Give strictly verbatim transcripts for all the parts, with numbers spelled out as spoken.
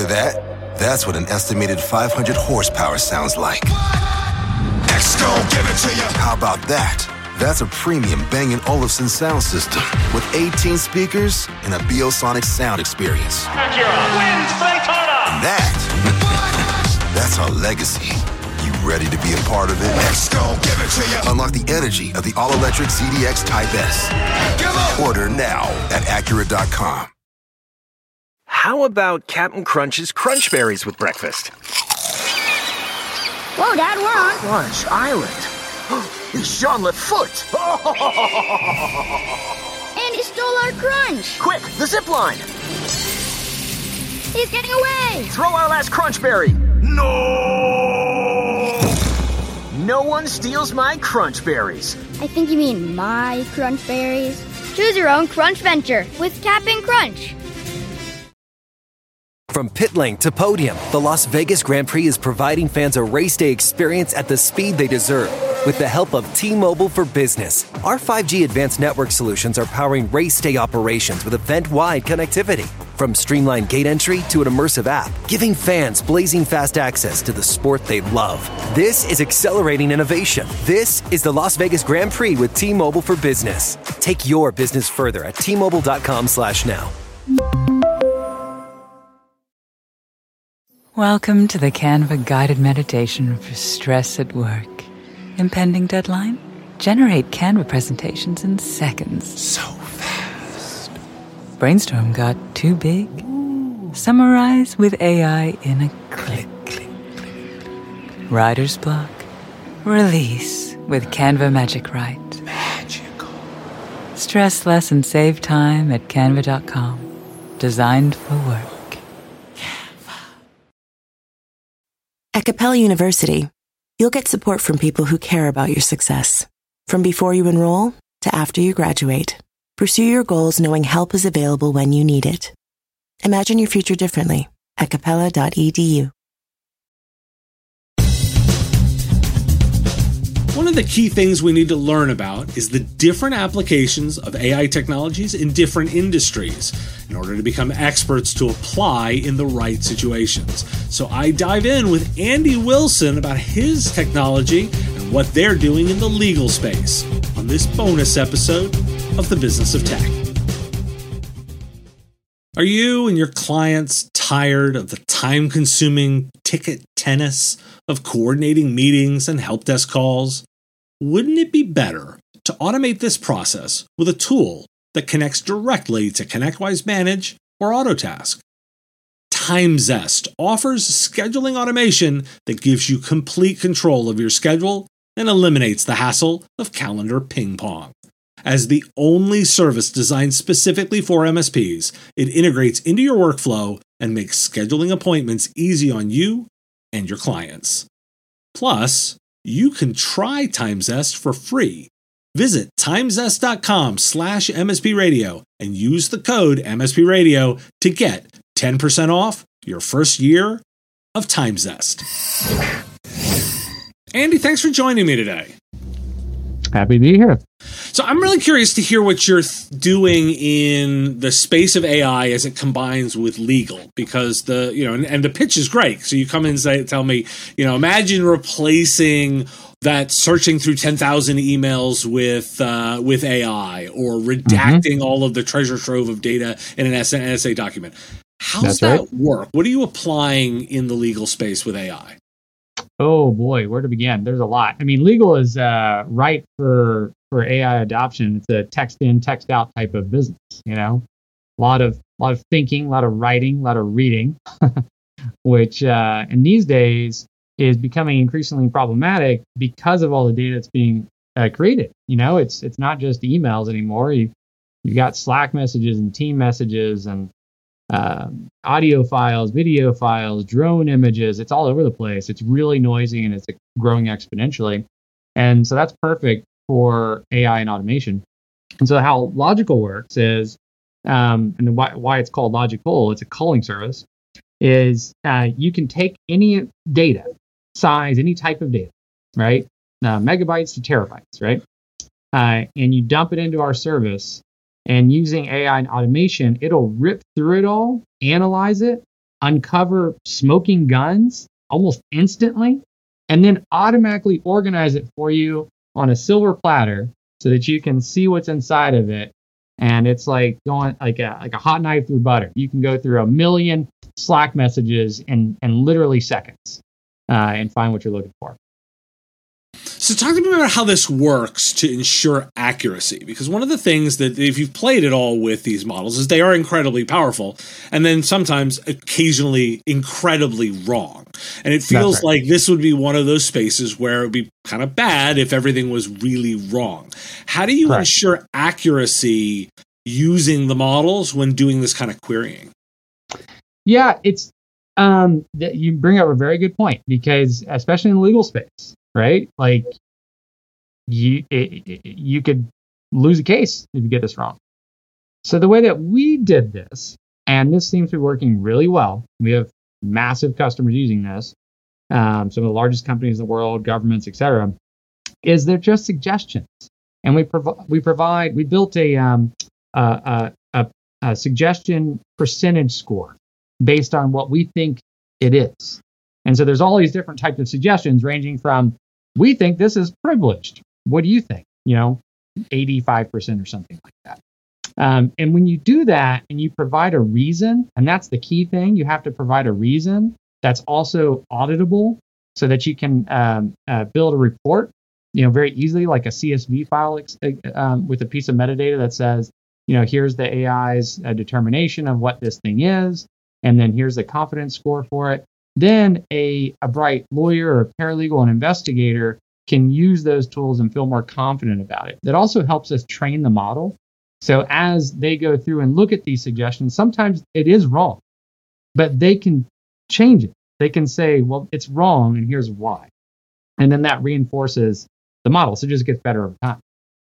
that? That's what an estimated five hundred horsepower sounds like. X gon' give it to you. How about that? That's a premium Bang and Olufsen sound system with eighteen speakers and a Biosonic sound experience. Acura wins Daytona. And that, that's our legacy. You ready to be a part of it? X gon' give it to you. Unlock the energy of the all-electric Z D X Type S. Order now at Acura dot com. How about Captain Crunch's Crunch Berries with breakfast? Whoa, Dad, we're on Crunch Island. It's Jean Lafoot. And he stole our crunch. Quick, the zip line. He's getting away. Throw our last crunch berry. No! No one steals my crunch berries. I think you mean my crunch berries. Choose your own crunch venture with Cap'n Crunch. From pit lane to podium, the Las Vegas Grand Prix is providing fans a race day experience at the speed they deserve. With the help of T-Mobile for Business, our five G advanced network solutions are powering race day operations with event-wide connectivity. From streamlined gate entry to an immersive app, giving fans blazing fast access to the sport they love. This is accelerating innovation. This is the Las Vegas Grand Prix with T-Mobile for Business. Take your business further at T Mobile dot com slash now. Welcome to the Canva guided meditation for stress at work. Impending deadline? Generate Canva presentations in seconds. So fast. Brainstorm got too big? Ooh. Summarize with A I in a click. click, click. Writer's block? Release with Canva Magic Write. Magical. Stress less and save time at Canva dot com. Designed for work. At Capella University, you'll get support from people who care about your success. From before you enroll to after you graduate, pursue your goals knowing help is available when you need it. Imagine your future differently at capella dot e d u. One of the key things we need to learn about is the different applications of A I technologies in different industries in order to become experts to apply in the right situations. So I dive in with Andy Wilson about his technology and what they're doing in the legal space on this bonus episode of The Business of Tech. Are you and your clients tired of the time-consuming ticket tennis of coordinating meetings and help desk calls? Wouldn't it be better to automate this process with a tool that connects directly to ConnectWise Manage or Autotask? TimeZest offers scheduling automation that gives you complete control of your schedule and eliminates the hassle of calendar ping pong. As the only service designed specifically for M S Ps, it integrates into your workflow and makes scheduling appointments easy on you and your clients. Plus, you can try TimeZest for free. Visit timezest dot com slash M S P radio and use the code M S P radio to get ten percent off your first year of TimeZest. Andy, thanks for joining me today. Happy to be here. So I'm really curious to hear what you're th- doing in the space of A I as it combines with legal, because the, you know, and, and the pitch is great. So you come in and say, tell me, you know, imagine replacing that searching through ten thousand emails with uh, with A I, or redacting mm-hmm. all of the treasure trove of data in an N S A document. How does that right. work? What are you applying in the legal space with A I? Oh boy, where to begin? There's a lot. I mean, legal is uh, ripe for for A I adoption. It's a text in, text out type of business. You know, a lot of a lot of thinking, a lot of writing, a lot of reading, which uh, in these days is becoming increasingly problematic because of all the data that's being uh, created. You know, it's it's not just emails anymore. You you've got Slack messages and team messages and Um, audio files, video files, drone images. It's all over the place. It's really noisy and it's growing exponentially. And so that's perfect for A I and automation. And so how Logical works is, um, and why, why it's called Logical, it's a calling service, is uh, you can take any data, size, any type of data, right? Uh, megabytes to terabytes, right? Uh, and you dump it into our service. And using A I and automation, it'll rip through it all, analyze it, uncover smoking guns almost instantly, and then automatically organize it for you on a silver platter so that you can see what's inside of it. And it's like going like a like a hot knife through butter. You can go through a million Slack messages in, in literally seconds uh, and find what you're looking for. So talk to me about how this works to ensure accuracy, because one of the things that, if you've played at all with these models, is they are incredibly powerful and then sometimes occasionally incredibly wrong. And it feels right. like this would be one of those spaces where it would be kind of bad if everything was really wrong. How do you right. ensure accuracy using the models when doing this kind of querying? Yeah, it's um, you bring up a very good point, because especially in the legal space, right? Like you, it, it, you could lose a case if you get this wrong. So the way that we did this, and this seems to be working really well, we have massive customers using this, um, some of the largest companies in the world, governments, et cetera, is they're just suggestions. And we, prov- we provide, we built a, um, a, a, a suggestion percentage score based on what we think it is. And so there's all these different types of suggestions, ranging from, we think this is privileged. What do you think? You know, eighty-five percent or something like that. Um, and when you do that and you provide a reason, and that's the key thing, you have to provide a reason that's also auditable so that you can um, uh, build a report, you know, very easily, like a C S V file um, with a piece of metadata that says, you know, here's the A I's uh, determination of what this thing is, and then here's the confidence score for it. Then a, a bright lawyer or paralegal and investigator can use those tools and feel more confident about it. That also helps us train the model. So as they go through and look at these suggestions, sometimes it is wrong, but they can change it. They can say, well, it's wrong, and here's why. And then that reinforces the model. So it just gets better over time.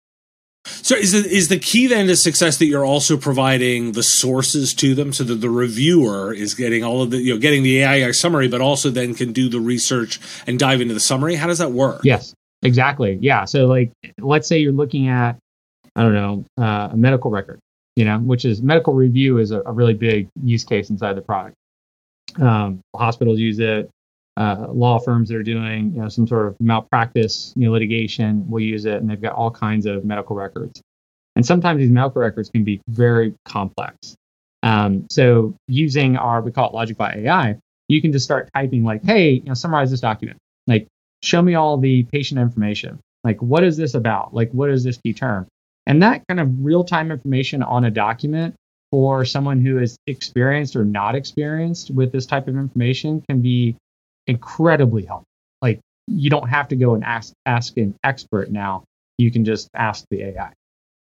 So is the, is the key then to success that you're also providing the sources to them, so that the reviewer is getting all of the, you know, getting the A I summary, but also then can do the research and dive into the summary? How does that work? Yes, exactly. Yeah. So like, let's say you're looking at, I don't know, uh, a medical record, you know, which is medical review is a, a really big use case inside the product. Um, hospitals use it. Uh, law firms that are doing, you know, some sort of malpractice, you know, litigation will use it, and they've got all kinds of medical records. And sometimes these medical records can be very complex. Um, so using our, we call it LogicBot A I, you can just start typing like, hey, you know, summarize this document. Like, show me all the patient information. Like, what is this about? Like, what is this key term? And that kind of real-time information on a document for someone who is experienced or not experienced with this type of information can be incredibly helpful. Like, you don't have to go and ask ask an expert now. You can just ask the A I.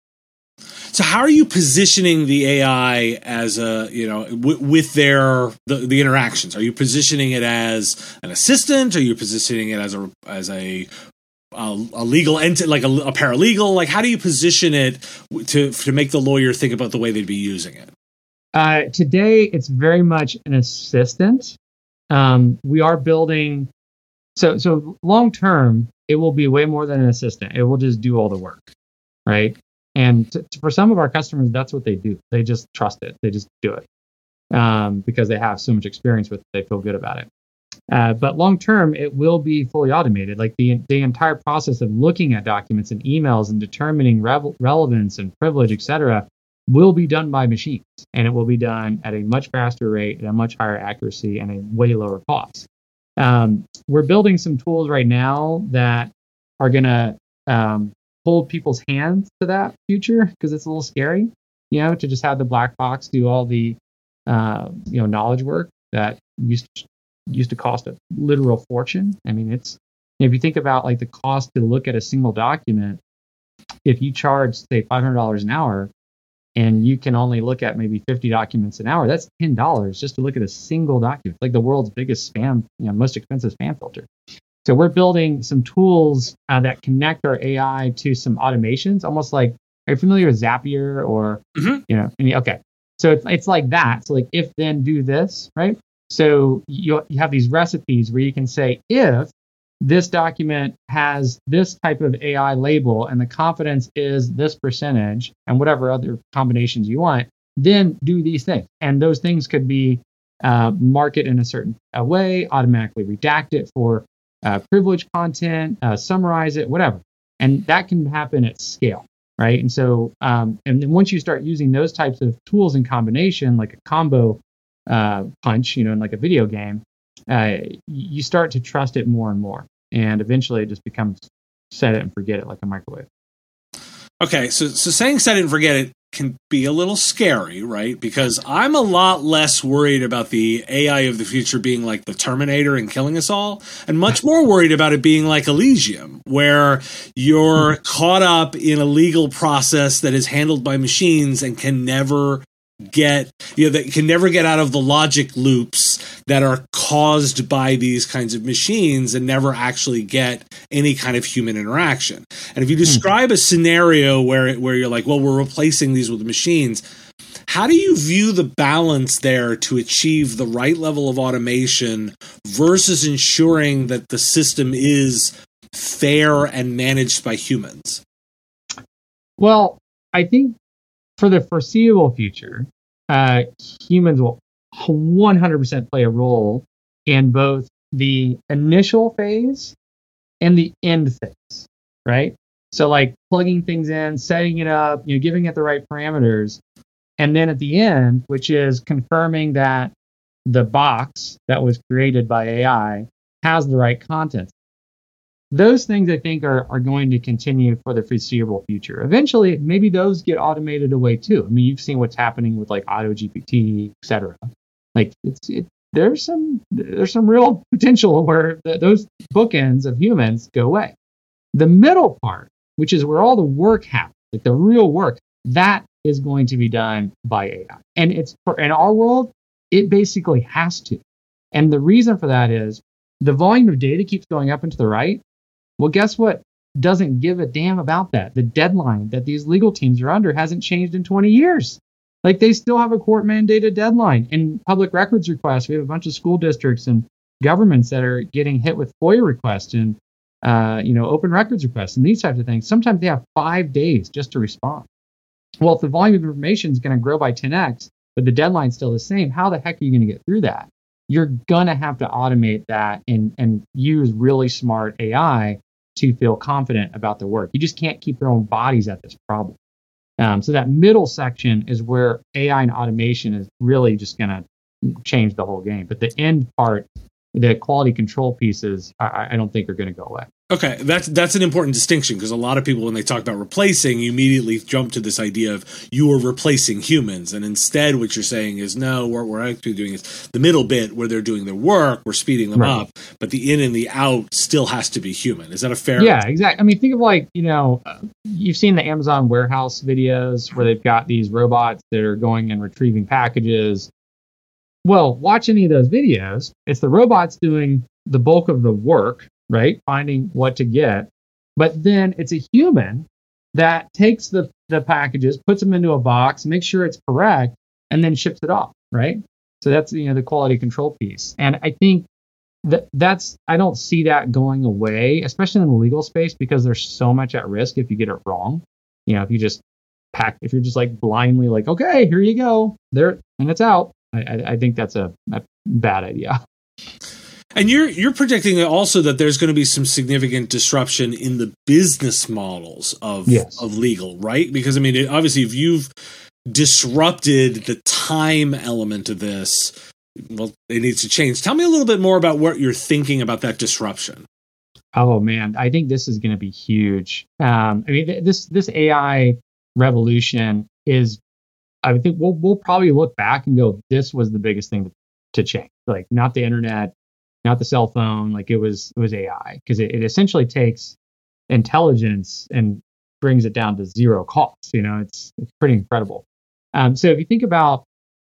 So how are you positioning the A I as a, you know, w- with their the, the interactions? Are you positioning it as an assistant? Are you positioning it as a as a a, a legal entity, like a, a paralegal? Like, how do you position it to to make the lawyer think about the way they'd be using it? Uh, today, it's very much an assistant. Um, we are building, so so long term, it will be way more than an assistant. It will just do all the work, right? And to, to, for some of our customers, that's what they do. They just trust it. They just do it um, because they have so much experience with it. They feel good about it. Uh, but long term, it will be fully automated. Like the the entire process of looking at documents and emails and determining revel- relevance and privilege, et cetera, will be done by machines, and it will be done at a much faster rate, at a much higher accuracy, and a way lower cost. Um, we're building some tools right now that are going to um, hold people's hands to that future, because it's a little scary, you know, to just have the black box do all the, uh, you know, knowledge work that used to, used to cost a literal fortune. I mean, it's, if you think about like the cost to look at a single document, if you charge, say, five hundred dollars an hour, and you can only look at maybe fifty documents an hour, that's ten dollars just to look at a single document, like the world's biggest spam, you know, most expensive spam filter. So we're building some tools uh, that connect our A I to some automations, almost like, are you familiar with Zapier or, mm-hmm. you know, any, okay. So it's, it's like that. So like, if then do this, right? So you you have these recipes where you can say, if this document has this type of A I label and the confidence is this percentage and whatever other combinations you want, then do these things. And those things could be uh, mark it in a certain uh, way, automatically redact it for uh, privileged content, uh, summarize it, whatever. And that can happen at scale, right? And so, um, and then once you start using those types of tools in combination, like a combo uh, punch, you know, in like a video game, uh, you start to trust it more and more. And eventually it just becomes set it and forget it like a microwave. Okay, so so saying set it and forget it can be a little scary, right? Because I'm a lot less worried about the A I of the future being like the Terminator and killing us all, and much more worried about it being like Elysium, where you're caught up in a legal process that is handled by machines and can never get, you know, that can never get out of the logic loops that are caused by these kinds of machines and never actually get any kind of human interaction. And if you describe a scenario where where you're like, well, we're replacing these with machines, how do you view the balance there to achieve the right level of automation versus ensuring that the system is fair and managed by humans? Well, I think for the foreseeable future, uh, humans will one hundred percent play a role in both the initial phase and the end phase, right? So like plugging things in, setting it up, you know, giving it the right parameters. And then at the end, which is confirming that the box that was created by A I has the right content. Those things I think are, are going to continue for the foreseeable future. Eventually, maybe those get automated away too. I mean, you've seen what's happening with like AutoGPT, et cetera. Like it's it, there's some there's some real potential where th- those bookends of humans go away. The middle part, which is where all the work happens, like the real work, that is going to be done by A I. And it's for in our world, it basically has to. And the reason for that is the volume of data keeps going up and to the right. Well, guess what? Doesn't give a damn about that. The deadline that these legal teams are under hasn't changed in twenty years. Like they still have a court mandated deadline. In public records requests, we have a bunch of school districts and governments that are getting hit with FOIA requests and uh, you know, open records requests and these types of things. Sometimes they have five days just to respond. Well, if the volume of information is going to grow by ten x, but the deadline's still the same, how the heck are you going to get through that? You're going to have to automate that and, and use really smart A I to feel confident about the work. You just can't keep throwing bodies at this problem. Um, so that middle section is where A I and automation is really just going to change the whole game. But the end part, the quality control pieces, I, I don't think are going to go away. Okay, that's that's an important distinction because a lot of people, when they talk about replacing, you immediately jump to this idea of you are replacing humans. And instead, what you're saying is, no, what we're actually doing is the middle bit where they're doing their work, we're speeding them right. up, but the in and the out still has to be human. Is that a fair? Yeah, exactly. I mean, think of like, you know, uh, you've seen the Amazon warehouse videos where they've got these robots that are going and retrieving packages. Well, watch any of those videos, it's the robots doing the bulk of the work, right? Finding what to get. But then it's a human that takes the, the packages, puts them into a box, makes sure it's correct, and then ships it off, right? So that's, you know, the quality control piece. And I think that that's, I don't see that going away, especially in the legal space, because there's so much at risk if you get it wrong. You know, if you just pack, if you're just like blindly like, okay, here you go, there, and it's out. I, I think that's a, a bad idea. And you're you're predicting also that there's going to be some significant disruption in the business models of yes. of legal, right? Because I mean, it, obviously, if you've disrupted the time element of this, well, it needs to change. Tell me a little bit more about what you're thinking about that disruption. Oh man, I think this is going to be huge. Um, I mean, this this A I revolution is. I think we'll we'll probably look back and go, this was the biggest thing to, to change. Like not the internet, not the cell phone. Like it was it was A I because it, it essentially takes intelligence and brings it down to zero cost. You know, it's it's pretty incredible. Um, so if you think about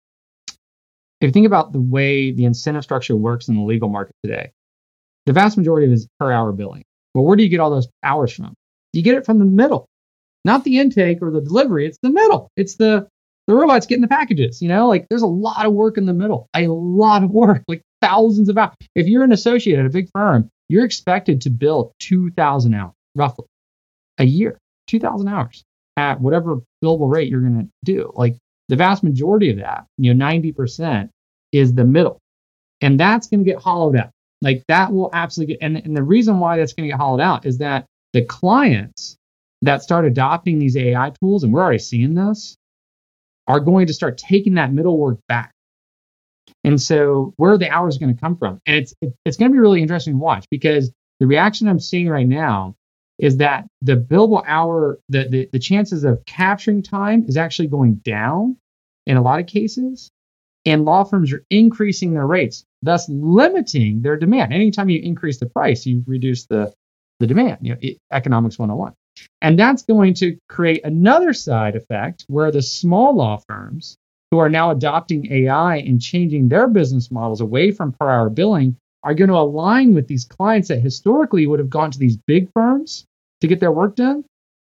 if you think about the way the incentive structure works in the legal market today, the vast majority of it is per hour billing. Well, where do you get all those hours from? You get it from the middle, not the intake or the delivery. It's the middle. It's the The robots getting the packages, you know, like there's a lot of work in the middle, a lot of work, like thousands of hours. If you're an associate at a big firm, you're expected to bill two thousand hours, roughly, a year, two thousand hours at whatever billable rate you're going to do. Like the vast majority of that, you know, ninety percent is the middle. And that's going to get hollowed out. Like that will absolutely get, and, and the reason why that's going to get hollowed out is that the clients that start adopting these A I tools, and we're already seeing this, are going to start taking that middle work back. And so where are the hours going to come from? And it's it, it's going to be really interesting to watch, because the reaction I'm seeing right now is that the billable hour, the, the, the chances of capturing time is actually going down in a lot of cases, and law firms are increasing their rates, thus limiting their demand. Anytime you increase the price, you reduce the, the demand, you know, it, economics one oh one. And that's going to create another side effect where the small law firms who are now adopting A I and changing their business models away from per hour billing are going to align with these clients that historically would have gone to these big firms to get their work done.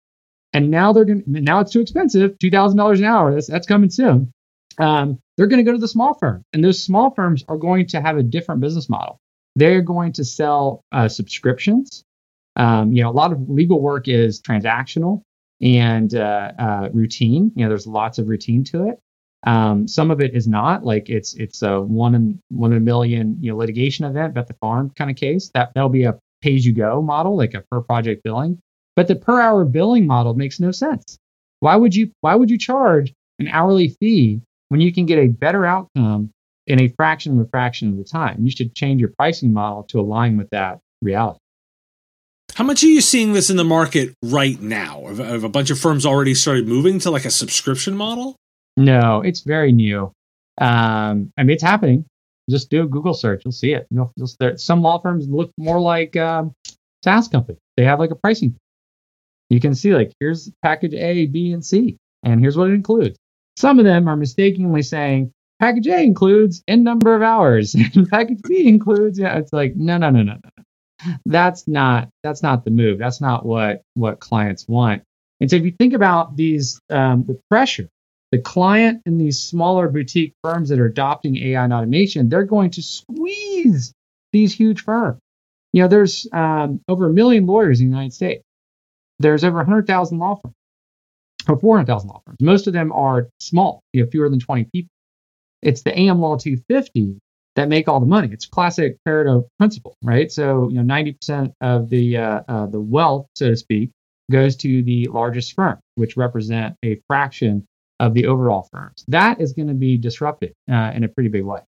And now they're going to, now it's too expensive, two thousand dollars an hour. That's, that's coming soon. Um, they're going to go to the small firm, and those small firms are going to have a different business model. They're going to sell uh, subscriptions. Um, you know, a lot of legal work is transactional and uh, uh, routine. You know, there's lots of routine to it. Um, some of it is not, like it's it's a one in one in a million, you know, litigation event, bet the farm kind of case. That that'll be a pay as you go model, like a per project billing. But the per hour billing model makes no sense. Why would you why would you charge an hourly fee when you can get a better outcome in a fraction of a fraction of the time? You should change your pricing model to align with that reality. How much are you seeing this in the market right now? Have, have a bunch of firms already started moving to like a subscription model? No, it's very new. Um, I mean, it's happening. Just do a Google search. You'll see it. You'll, you'll start, some law firms look more like um, SaaS companies. They have like a pricing. You can see like, here's package A, B, and C, and here's what it includes. Some of them are mistakenly saying package A includes N number of hours and package B includes, yeah, it's like, no, no, no, no, no. That's not, that's not the move. That's not what, what clients want. And so if you think about these, um, the pressure, the client in these smaller boutique firms that are adopting A I and automation, they're going to squeeze these huge firms. You know, there's um, over a million lawyers in the United States. There's over one hundred thousand law firms, or four hundred thousand law firms. Most of them are small, you know, fewer than twenty people. It's the A M Law two fifty that make all the money. It's classic Pareto principle, right? So, you know, ninety percent of the uh, uh, the wealth, so to speak, goes to the largest firm, which represent a fraction of the overall firms. That is going to be disrupted uh, in a pretty big way.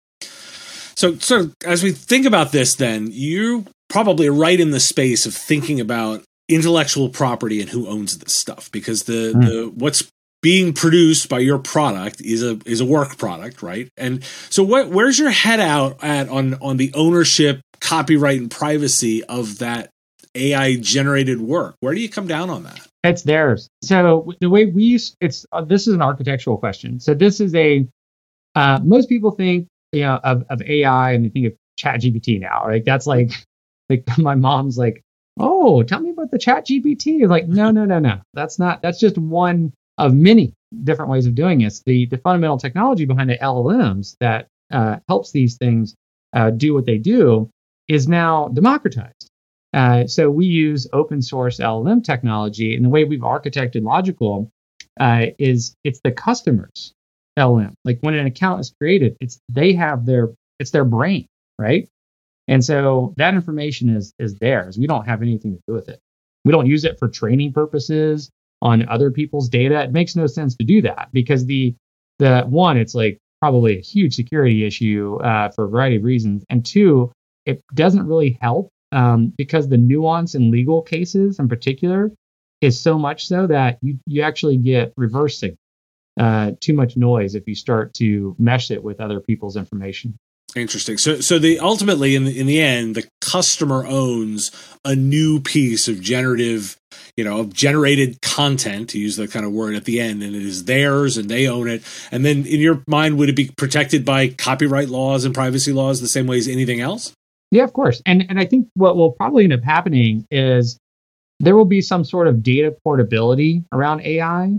So, so as we think about this, then you probably are right in the space of thinking about intellectual property and who owns this stuff, because the, mm. the what's being produced by your product is a is a work product, right? And so, what where's your head out at on on the ownership, copyright, and privacy of that A I generated work? Where do you come down on that? It's theirs. So the way we use it's uh, this is an architectural question. So this is a uh, most people think, you know, of, of A I and they think of ChatGPT now, right? That's like like my mom's like, oh, tell me about the ChatGPT. You're like, no, no, no, no. That's not. That's just one of many different ways of doing this. The the fundamental technology behind the L L Ms that uh, helps these things uh, do what they do is now democratized. Uh, so we use open source L L M technology, and the way we've architected Logical uh, is it's the customer's L L M. Like when an account is created, it's they have their it's their brain, right? And so that information is is theirs. We don't have anything to do with it. We don't use it for training purposes on other people's data. It makes no sense to do that because the the one, it's like probably a huge security issue uh, for a variety of reasons, and two, it doesn't really help. Um, because the nuance in legal cases in particular is so much so that you, you actually get reversing uh, too much noise if you start to mesh it with other people's information. Interesting. So, so the ultimately in the, in the end, the customer owns a new piece of generative, you know, of generated content, to use that kind of word at the end, and it is theirs and they own it. And then in your mind, would it be protected by copyright laws and privacy laws the same way as anything else? Yeah, of course. And and I think what will probably end up happening is there will be some sort of data portability around A I,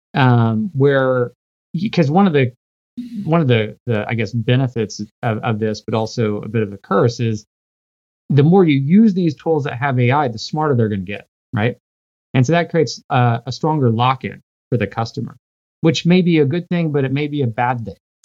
um, where because one of the one of the, the I guess benefits of, of this, but also a bit of a curse, is the more you use these tools that have A I, the smarter they're going to get, right? And so that creates uh, a stronger lock-in for the customer, which may be a good thing, but it may be a bad thing.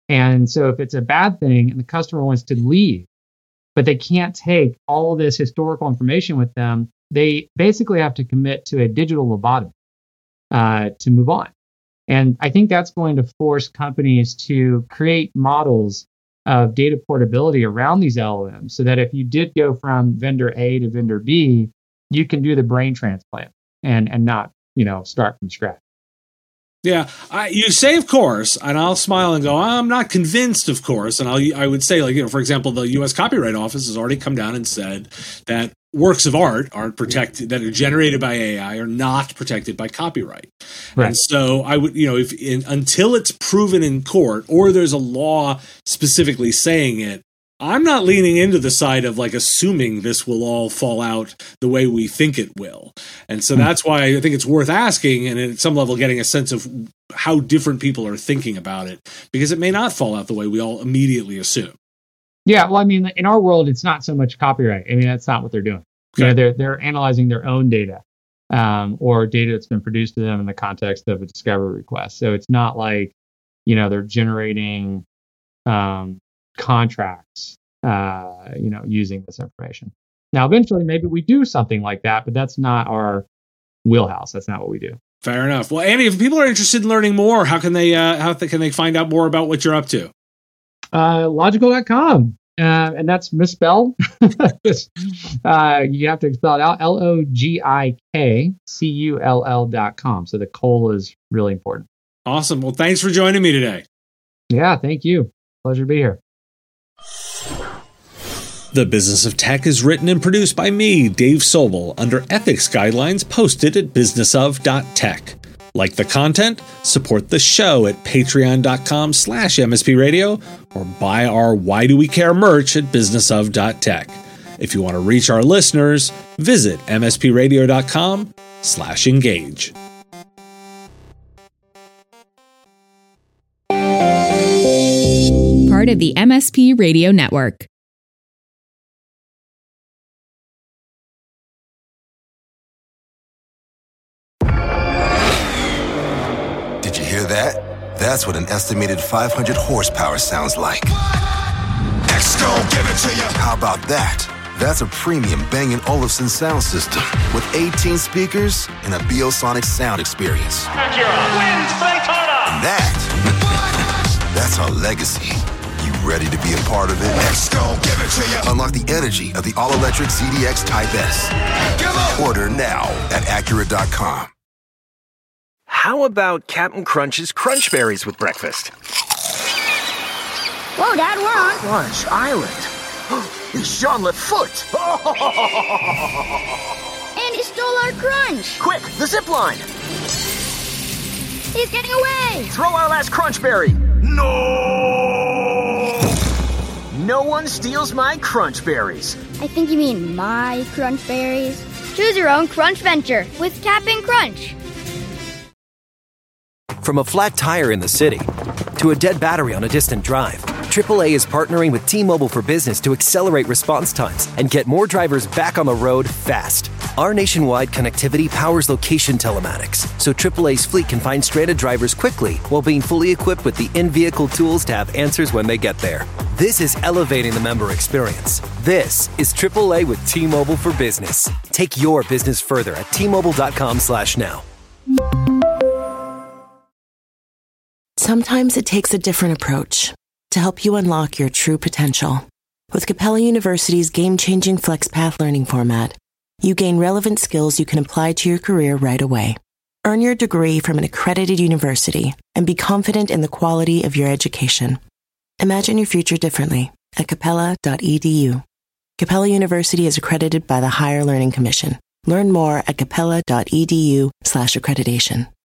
And so if it's a bad thing and the customer wants to leave, but they can't take all of this historical information with them, they basically have to commit to a digital lobotomy uh, to move on. And I think that's going to force companies to create models of data portability around these L L Ms so that if you did go from vendor A to vendor B, you can do the brain transplant and, and not, you know, start from scratch. Yeah, I, you say, of course, and I'll smile and go, I'm not convinced, of course. And I'll, I would say, like, you know, for example, the U S Copyright Office has already come down and said that works of art aren't protected, that are generated by A I are not protected by copyright. Right. And so I would, you know, if in, until it's proven in court or there's a law specifically saying it, I'm not leaning into the side of like assuming this will all fall out the way we think it will. And so that's why I think it's worth asking and at some level getting a sense of how different people are thinking about it, because it may not fall out the way we all immediately assume. Yeah, well, I mean, in our world, it's not so much copyright. I mean, that's not what they're doing. Okay. You know, they're they're analyzing their own data um, or data that's been produced to them in the context of a discovery request. So it's not like, you know, they're generating um, contracts, uh, you know, using this information. Now, eventually, maybe we do something like that, but that's not our wheelhouse. That's not what we do. Fair enough. Well, Andy, if people are interested in learning more, how can they uh, how th- can they find out more about what you're up to? Uh, logical dot com. Uh, and that's misspelled. uh, you have to spell it out. L O G I K C U L L dot com. So the coal is really important. Awesome. Well, thanks for joining me today. Yeah, thank you. Pleasure to be here. The Business of Tech is written and produced by me, Dave Sobel, under ethics guidelines posted at business of dot tech. Like the content? Support the show at patreon.com slash mspradio or buy our Why Do We Care merch at business of dot tech. If you want to reach our listeners, visit mspradio.com slash engage. Part of the M S P Radio Network. Did you hear that? That's what an estimated five hundred horsepower sounds like. X gon' give it to you. How about that? That's a premium Bang and Olufsen sound system with eighteen speakers and a Biosonic sound experience. Acura wins Daytona. And that, that's our legacy. You ready to be a part of it? X gon' give it to you. Unlock the energy of the all-electric Z D X Type S. Order now at Acura dot com. How about Captain Crunch's Crunch Berries with breakfast? Whoa, Dad, we're on Crunch Island. It's Jean-Luc Foot. And he stole our crunch. Quick, the zip line. He's getting away. Throw our last crunch berry. No! No one steals my crunch berries. I think you mean my crunch berries. Choose your own crunch venture with Cap'n Crunch. From a flat tire in the city to a dead battery on a distant drive, triple A is partnering with T-Mobile for Business to accelerate response times and get more drivers back on the road fast. Our nationwide connectivity powers location telematics, so triple A's fleet can find stranded drivers quickly while being fully equipped with the in-vehicle tools to have answers when they get there. This is elevating the member experience. This is triple A with T-Mobile for Business. Take your business further at T Mobile dot com slash now. Sometimes it takes a different approach to help you unlock your true potential. With Capella University's game-changing FlexPath learning format, you gain relevant skills you can apply to your career right away. Earn your degree from an accredited university and be confident in the quality of your education. Imagine your future differently at capella dot e d u. Capella University is accredited by the Higher Learning Commission. Learn more at capella dot e d u slash accreditation.